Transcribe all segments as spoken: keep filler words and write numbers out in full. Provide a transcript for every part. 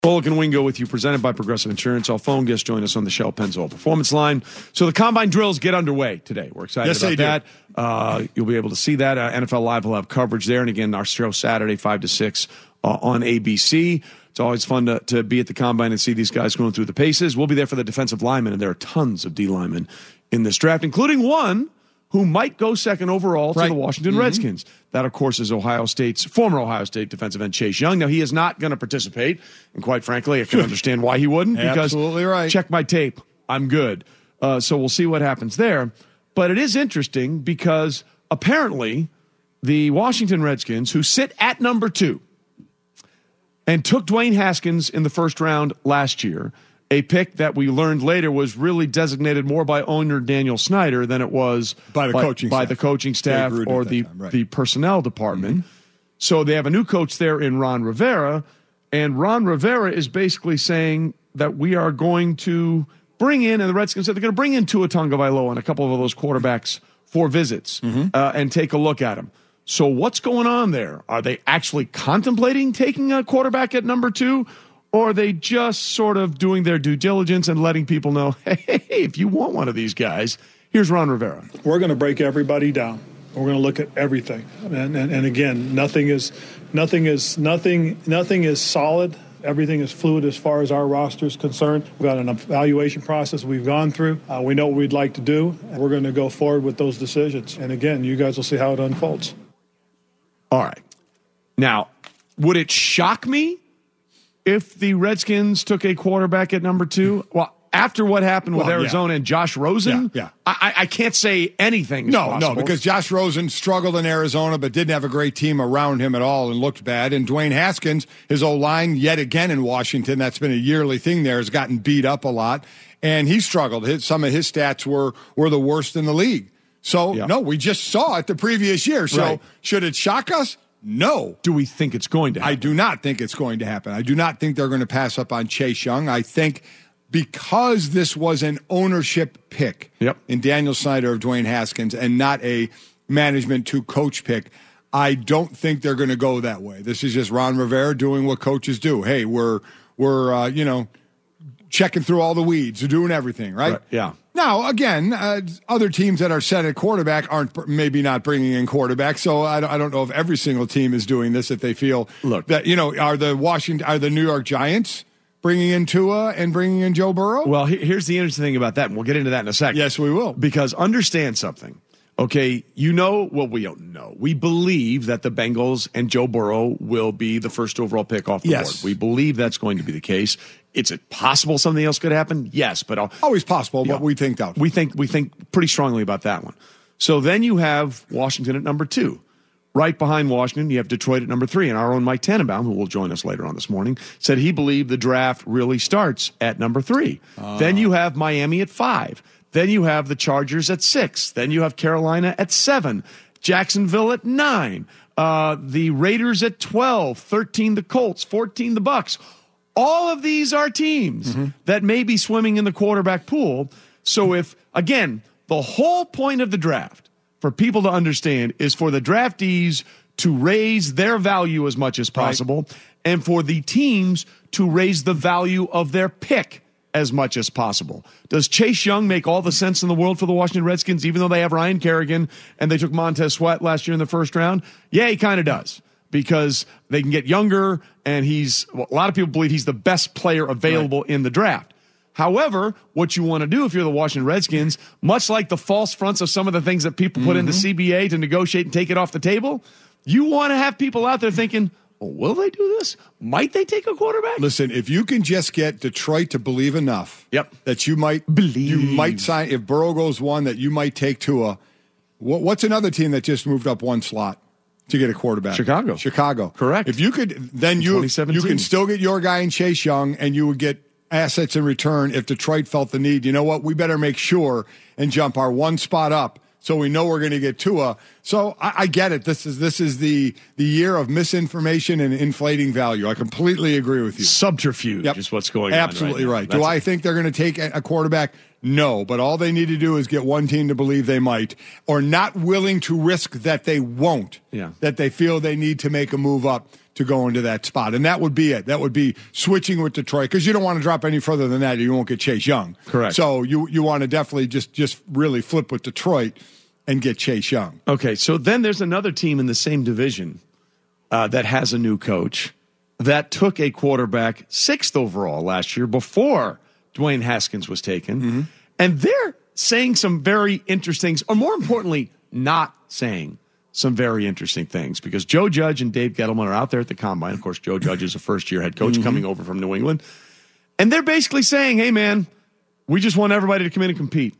Bullock and Wingo with you, presented by Progressive Insurance. Our phone guest joined us on the Shell Pennzoil Performance Line. So the Combine drills get underway today. We're excited yes, about that. Uh, you'll be able to see that. Uh, N F L Live will have coverage there. And again, our show Saturday, five to six uh, on A B C. It's always fun to, to be at the Combine and see these guys going through the paces. We'll be there for the defensive linemen, and there are tons of D linemen in this draft, including one who might go second overall right. to the Washington mm-hmm. Redskins. That, of course, is Ohio State's former Ohio State defensive end Chase Young. Now, he is not going to participate, and quite frankly, I can understand why he wouldn't. Because Absolutely right. Check my tape. I'm good. Uh, so we'll see what happens there. But it is interesting because apparently the Washington Redskins, who sit at number two and took Dwayne Haskins in the first round last year, a pick that we learned later was really designated more by owner Daniel Snyder than it was by the by, coaching by staff, the coaching staff or the, time, right. the personnel department. Mm-hmm. So they have a new coach there in Ron Rivera, and Ron Rivera is basically saying that we are going to bring in, and the Redskins said they're going to bring in Tua Tagovailoa and a couple of those quarterbacks for visits mm-hmm. uh, and take a look at them. So what's going on there? Are they actually contemplating taking a quarterback at number two? Or are they just sort of doing their due diligence and letting people know, hey, hey, hey, if you want one of these guys, here's Ron Rivera. We're going to break everybody down. We're going to look at everything. And, and, and again, nothing is, nothing is, nothing, nothing is solid. Everything is fluid as far as our roster is concerned. We've got an evaluation process we've gone through. Uh, we know what we'd like to do. And we're going to go forward with those decisions. And again, you guys will see how it unfolds. All right. Now, would it shock me if the Redskins took a quarterback at number two? Well, after what happened with well, Arizona yeah. and Josh Rosen, yeah, yeah. I, I can't say anything is No, possible. no, because Josh Rosen struggled in Arizona but didn't have a great team around him at all and looked bad. And Dwayne Haskins, his O-line, yet again in Washington, that's been a yearly thing there, has gotten beat up a lot. And he struggled. His, some of his stats were, were the worst in the league. So, yeah. no, we just saw it the previous year. So right. should it shock us? No. Do we think it's going to happen? I do not think it's going to happen. I do not think they're going to pass up on Chase Young. I think because this was an ownership pick yep. in Daniel Snyder of Dwayne Haskins and not a management to coach pick, I don't think they're going to go that way. This is just Ron Rivera doing what coaches do. Hey, we're, we're uh, you know, checking through all the weeds. We're doing everything, right? right. Yeah. Now, again, uh, other teams that are set at quarterback aren't maybe not bringing in quarterback. So I don't, I don't know if every single team is doing this if they feel Look, that, you know, are the Washington, are the New York Giants bringing in Tua and bringing in Joe Burrow? Well, here's the interesting thing about that, and we'll get into that in a second. Yes, we will. Because understand something. Okay, you know, well, we don't know. We believe that the Bengals and Joe Burrow will be the first overall pick off the yes. board. We believe that's going to be the case. Is it possible something else could happen? Yes, but I'll, always possible. But know, we think that we think we think pretty strongly about that one. So then you have Washington at number two. Right behind Washington, you have Detroit at number three. And our own Mike Tannenbaum, who will join us later on this morning, said he believed the draft really starts at number three. Uh. Then you have Miami at five. Then you have the Chargers at six. Then you have Carolina at seven. Jacksonville at nine. Uh, the Raiders at twelve. thirteen the Colts. fourteen the Bucks. All of these are teams mm-hmm. that may be swimming in the quarterback pool. So if, again, the whole point of the draft, for people to understand, is for the draftees to raise their value as much as possible right. and for the teams to raise the value of their pick as much as possible. Does Chase Young make all the sense in the world for the Washington Redskins, even though they have Ryan Kerrigan and they took Montez Sweat last year in the first round? Yeah, he kind of does. Because they can get younger, and he's well, a lot of people believe he's the best player available right. in the draft. However, what you want to do if you're the Washington Redskins, much like the false fronts of some of the things that people put mm-hmm. into C B A to negotiate and take it off the table, you want to have people out there thinking, oh, will they do this? Might they take a quarterback? Listen, if you can just get Detroit to believe enough yep. that you might believe, you might sign, if Burrow goes one, that you might take Tua. What, what's another team that just moved up one slot to get a quarterback? Chicago. Chicago. Correct. If you could, then you you can still get your guy in Chase Young, and you would get assets in return if Detroit felt the need. You know what? We better make sure and jump our one spot up so we know we're going to get Tua. So I, I get it. This is this is the the year of misinformation and inflating value. I completely agree with you. Subterfuge yep. is what's going Absolutely on. Absolutely right. right. Do I think they're going to take a quarterback? No, but all they need to do is get one team to believe they might, or not willing to risk that they won't, yeah. that they feel they need to make a move up to go into that spot. And that would be it. That would be switching with Detroit, because you don't want to drop any further than that. You won't get Chase Young. Correct. So you, you want to definitely just, just really flip with Detroit and get Chase Young. Okay, so then there's another team in the same division uh, that has a new coach that took a quarterback sixth overall last year before Dwayne Haskins was taken. Mm-hmm. And they're saying some very interesting, or more importantly, not saying some very interesting things, because Joe Judge and Dave Gettleman are out there at the Combine. Of course, Joe Judge is a first-year head coach mm-hmm. coming over from New England. And they're basically saying, hey, man, we just want everybody to come in and compete.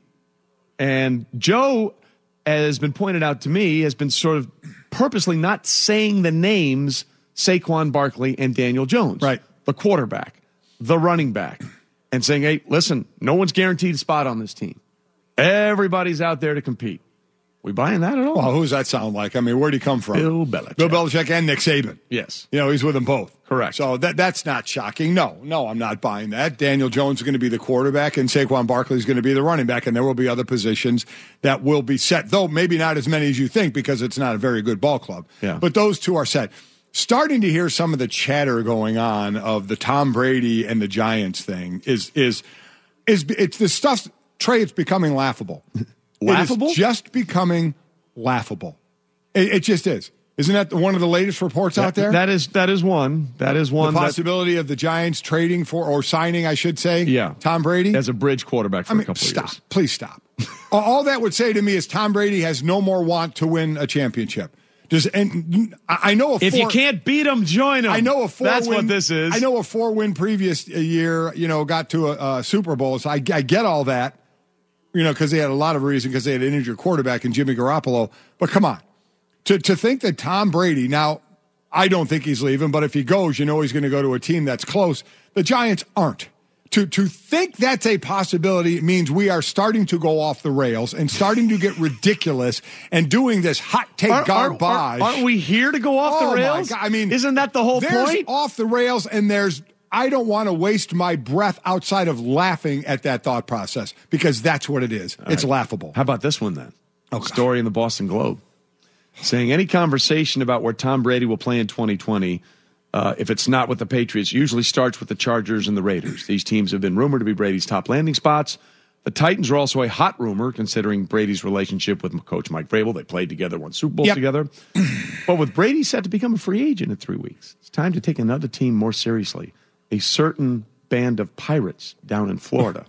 And Joe, as been pointed out to me, has been sort of purposely not saying the names Saquon Barkley and Daniel Jones. Right. The quarterback, the running back, and saying, hey, listen, no one's guaranteed a spot on this team. Everybody's out there to compete. We buying that at all? Well, who does that sound like? I mean, where'd he come from? Bill Belichick. Bill Belichick and Nick Saban. Yes. You know, he's with them both. Correct. So that that's not shocking. No, no, I'm not buying that. Daniel Jones is going to be the quarterback, and Saquon Barkley is going to be the running back, and there will be other positions that will be set, though maybe not as many as you think, because it's not a very good ball club. Yeah. But those two are set. Starting to hear some of the chatter going on of the Tom Brady and the Giants thing is is is it's the stuff, Trey, it's becoming laughable. Laughable? It is just becoming laughable. It, it just is. Isn't that one of the latest reports that, out there? That is that is one. That is one. The possibility of the Giants trading for, or signing, I should say, yeah. Tom Brady as a bridge quarterback for I mean, a couple stop. of years. Please stop. All that would say to me is Tom Brady has no more want to win a championship. Does and I know a four, if you can't beat them, join them. I know a four. That's win, what this is. I know a four-win previous year. You know, got to a, a Super Bowl. So I, I get all that. You know, because they had a lot of reason, because they had an injured quarterback in Jimmy Garoppolo. But come on, to to think that Tom Brady, now I don't think he's leaving, but if he goes, you know he's going to go to a team that's close. The Giants aren't. To to think that's a possibility means we are starting to go off the rails and starting to get ridiculous and doing this hot take are, garbage. Are, aren't we here to go off oh the rails? My God. I mean, isn't that the whole there's point? Off the rails, and there's I don't want to waste my breath outside of laughing at that thought process, because that's what it is. All it's right. laughable. How about this one then? Okay. Story in the Boston Globe saying any conversation about where Tom Brady will play in twenty twenty. Uh, if it's not with the Patriots, usually starts with the Chargers and the Raiders. These teams have been rumored to be Brady's top landing spots. The Titans are also a hot rumor, considering Brady's relationship with Coach Mike Vrabel. They played together, won Super Bowls yep. together. But with Brady set to become a free agent in three weeks, it's time to take another team more seriously. A certain band of pirates down in Florida.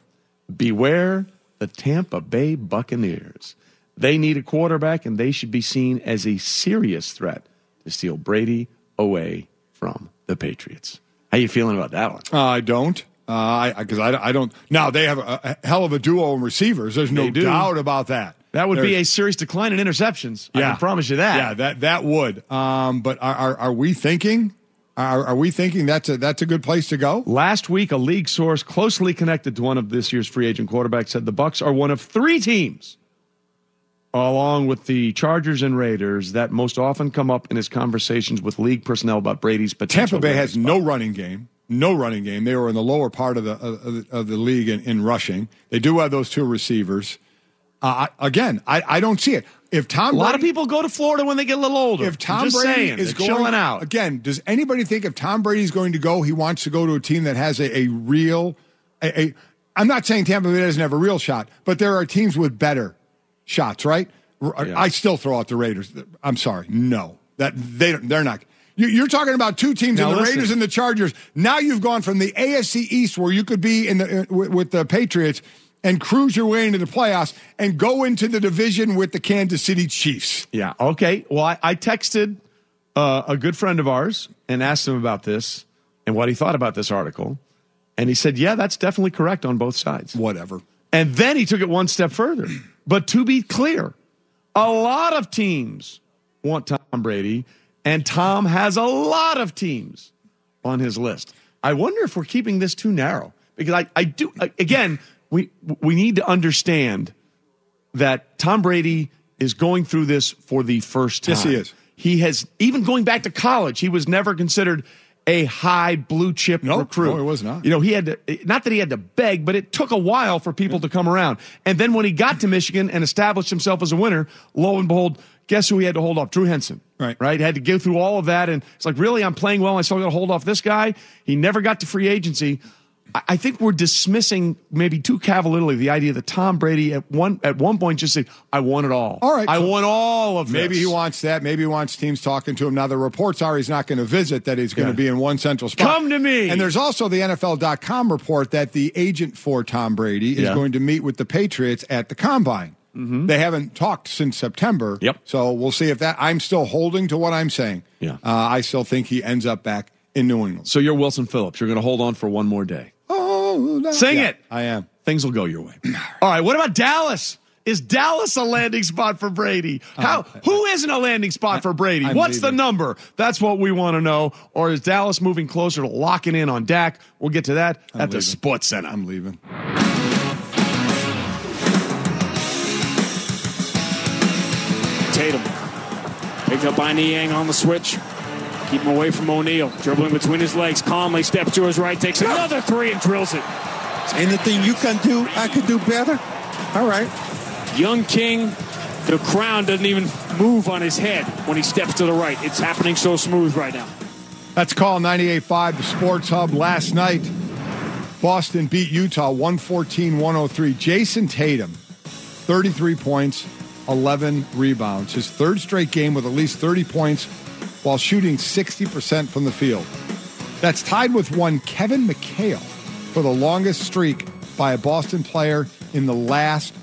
Beware the Tampa Bay Buccaneers. They need a quarterback, and they should be seen as a serious threat to steal Brady away from the Patriots. How you feeling about that one? Uh, I don't. Uh, I because I, I don't. Now, they have a, a hell of a duo in receivers. There's no doubt about that. That would There's, be a serious decline in interceptions. Yeah. I can promise you that. Yeah, that that would. Um, but are, are are we thinking? Are, are we thinking that's a that's a good place to go? Last week, a league source closely connected to one of this year's free agent quarterbacks said the Bucs are one of three teams, along with the Chargers and Raiders, that most often come up in his conversations with league personnel about Brady's potential. Tampa Bay has spot. no running game. No running game. They were in the lower part of the of the, of the league in, in rushing. They do have those two receivers. Uh, I, again, I, I don't see it. If Tom a lot Brady, of people go to Florida when they get a little older. If Tom I'm just Brady saying, is going, chilling out again, does anybody think if Tom Brady's going to go, he wants to go to a team that has a, a real? A, a, I'm not saying Tampa Bay doesn't have a real shot, but there are teams with better shots, right? Yeah. I still throw out the Raiders. I'm sorry, no, that they they're not. You're talking about two teams, now in the listen. Raiders and the Chargers. Now you've gone from the A F C East, where you could be in the with the Patriots and cruise your way into the playoffs, and go into the division with the Kansas City Chiefs. Yeah. Okay. Well, I, I texted uh, a good friend of ours and asked him about this and what he thought about this article, and he said, "Yeah, that's definitely correct on both sides." Whatever. And then he took it one step further. But to be clear, a lot of teams want Tom Brady, and Tom has a lot of teams on his list. I wonder if we're keeping this too narrow, because I, I do, again, we we need to understand that Tom Brady is going through this for the first time. Yes, he is. He has, even going back to college, he was never considered a high blue chip no, recruit. No, it was not. You know, he had to, not that he had to beg, but it took a while for people to come around. And then when he got to Michigan and established himself as a winner, lo and behold, guess who he had to hold off? Drew Henson. Right. Right. Had to go through all of that. And it's like, really, I'm playing well. I still got to hold off this guy. He never got to free agency. I think we're dismissing maybe too cavalierly the idea that Tom Brady at one at one point just said, I won it all. All right. I so won all of maybe this. he wants that. Maybe he wants teams talking to him. Now, the reports are he's not going to visit, that he's going Yeah. to be in one central spot. Come to me. And there's also the N F L dot com report that the agent for Tom Brady is Yeah. going to meet with the Patriots at the Combine. Mm-hmm. They haven't talked since September. Yep. So we'll see if that – I'm still holding to what I'm saying. Yeah. Uh, I still think he ends up back in New England. So you're Wilson Phillips. You're going to hold on for one more day. Oh, no. Sing Yeah, it. I am. Things will go your way. All right. What about Dallas? Is Dallas a landing spot for Brady? How? Uh, Who isn't a landing spot for Brady? I'm What's leaving. the number? That's what we want to know. Or is Dallas moving closer to locking in on Dak? We'll get to that I'm at the leaving. Sports Center. I'm leaving. Tatum picked up by Niang on the switch. Keep him away from O'Neal. Dribbling between his legs. Calmly steps to his right. Takes another three and drills it. Anything you can do, I could do better. All right. Young King, the crown doesn't even move on his head when he steps to the right. It's happening so smooth right now. That's Call ninety-eight point five, the Sports Hub. Last night, Boston beat Utah one fourteen one oh three. Jason Tatum, thirty-three points, eleven rebounds. His third straight game with at least thirty points while shooting sixty percent from the field. That's tied with one Kevin McHale for the longest streak by a Boston player in the last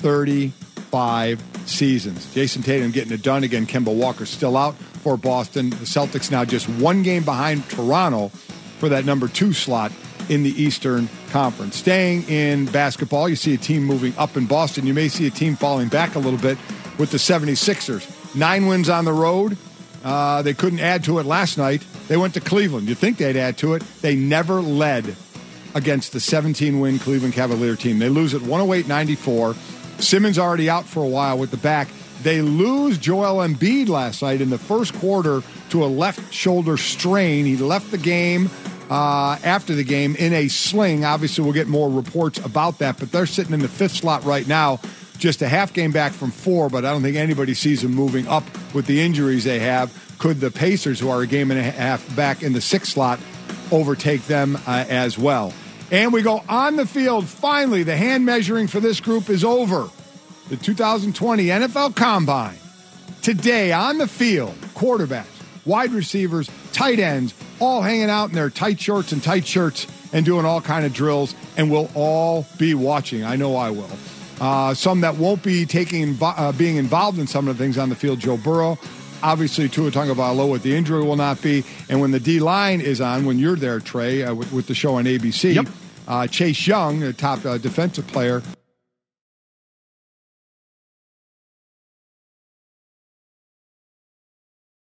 thirty-five seasons. Jason Tatum getting it done. Again, Kemba Walker still out for Boston. The Celtics now just one game behind Toronto for that number two slot in the Eastern Conference. Staying in basketball, you see a team moving up in Boston. You may see a team falling back a little bit with the seventy-sixers. Nine wins on the road. Uh, they couldn't add to it last night. They went to Cleveland. You'd think they'd add to it. They never led against the seventeen-win Cleveland Cavalier team. They lose at one oh eight ninety-four. Simmons already out for a while with the back. They lose Joel Embiid last night in the first quarter to a left shoulder strain. He left the game uh, after the game in a sling. Obviously, we'll get more reports about that, but they're sitting in the fifth slot right now, just a half game back from four, but I don't think anybody sees them moving up with the injuries they have. Could the Pacers, who are a game and a half back in the sixth slot, overtake them uh, as well? And we go on the field. Finally, the hand measuring for this group is over. The two thousand twenty N F L Combine. Today on the field, quarterbacks, wide receivers, tight ends, all hanging out in their tight shorts and tight shirts and doing all kind of drills, and we'll all be watching. I know I will. Uh, some that won't be taking uh, being involved in some of the things on the field, Joe Burrow. Obviously, Tua Tagovailoa with the injury will not be. And when the D-line is on, when you're there, Trey, uh, with, with the show on A B C, yep. uh, Chase Young, the top uh, defensive player